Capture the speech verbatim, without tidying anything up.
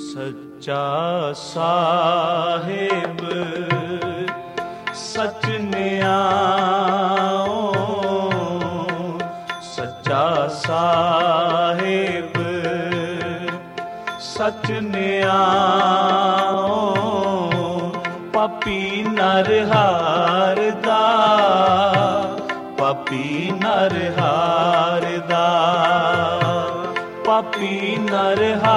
ਸੱਚਾ ਸਾਹਿਬ ਸਚ ਨਿਆਓ, ਸੱਚਾ ਸਾਹਿਬ ਸਚ ਨਿਆਓ, ਪਾਪੀ ਨਰ ਹਾਰ ਦਾ, ਪਾਪੀ ਨਰ ਹਾਰ ਦਾ, ਪਾਪੀ ਨਰ ਹਾਰ